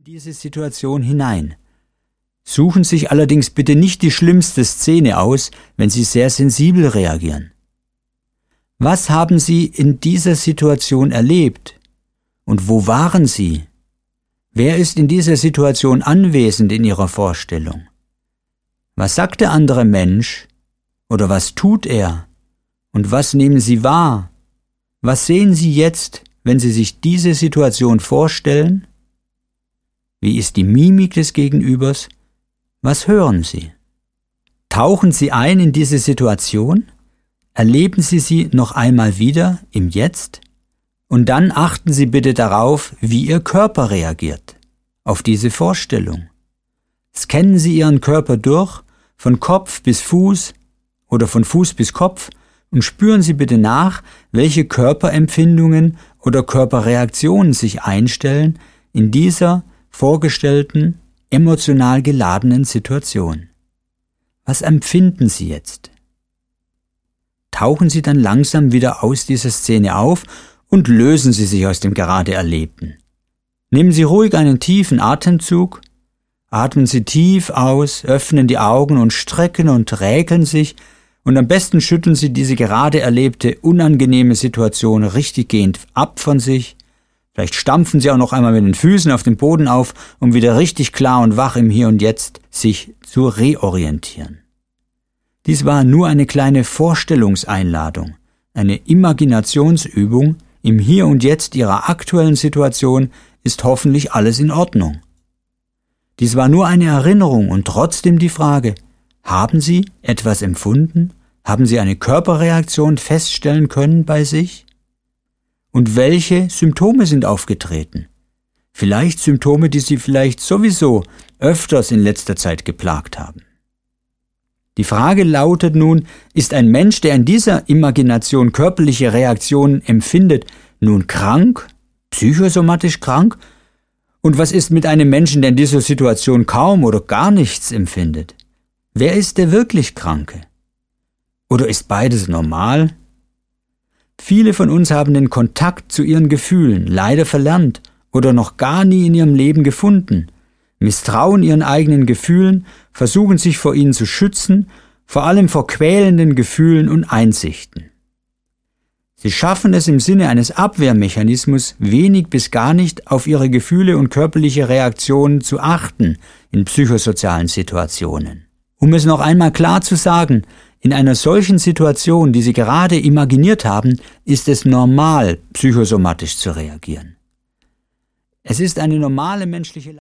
diese Situation hinein. Suchen sich allerdings bitte nicht die schlimmste Szene aus, wenn Sie sehr sensibel reagieren. Was haben Sie in dieser Situation erlebt? Und wo waren Sie? Wer ist in dieser Situation anwesend in Ihrer Vorstellung? Was sagt der andere Mensch? Oder was tut er? Und was nehmen Sie wahr? Was sehen Sie jetzt, wenn Sie sich diese Situation vorstellen? Wie ist die Mimik des Gegenübers? Was hören Sie? Tauchen Sie ein in diese Situation? Erleben Sie sie noch einmal wieder im Jetzt? Und dann achten Sie bitte darauf, wie Ihr Körper reagiert auf diese Vorstellung. Scannen Sie Ihren Körper durch, von Kopf bis Fuß oder von Fuß bis Kopf, und spüren Sie bitte nach, welche Körperempfindungen oder Körperreaktionen sich einstellen in dieser vorgestellten, emotional geladenen Situation. Was empfinden Sie jetzt? Tauchen Sie dann langsam wieder aus dieser Szene auf und lösen Sie sich aus dem gerade Erlebten. Nehmen Sie ruhig einen tiefen Atemzug, atmen Sie tief aus, öffnen die Augen und strecken und räkeln sich, und am besten schütteln Sie diese gerade erlebte unangenehme Situation richtiggehend ab von sich. Vielleicht stampfen Sie auch noch einmal mit den Füßen auf den Boden auf, um wieder richtig klar und wach im Hier und Jetzt sich zu reorientieren. Dies war nur eine kleine Vorstellungseinladung, eine Imaginationsübung. Im Hier und Jetzt Ihrer aktuellen Situation ist hoffentlich alles in Ordnung. Dies war nur eine Erinnerung und trotzdem die Frage: Haben Sie etwas empfunden? Haben Sie eine Körperreaktion feststellen können bei sich? Und welche Symptome sind aufgetreten? Vielleicht Symptome, die Sie vielleicht sowieso öfters in letzter Zeit geplagt haben. Die Frage lautet nun: Ist ein Mensch, der in dieser Imagination körperliche Reaktionen empfindet, nun krank, psychosomatisch krank? Und was ist mit einem Menschen, der in dieser Situation kaum oder gar nichts empfindet? Wer ist der wirklich Kranke? Oder ist beides normal? Viele von uns haben den Kontakt zu ihren Gefühlen leider verlernt oder noch gar nie in ihrem Leben gefunden, misstrauen ihren eigenen Gefühlen, versuchen sich vor ihnen zu schützen, vor allem vor quälenden Gefühlen und Einsichten. Sie schaffen es im Sinne eines Abwehrmechanismus wenig bis gar nicht auf ihre Gefühle und körperliche Reaktionen zu achten in psychosozialen Situationen. Um es noch einmal klar zu sagen: In einer solchen Situation, die Sie gerade imaginiert haben, ist es normal, psychosomatisch zu reagieren. Es ist eine normale menschliche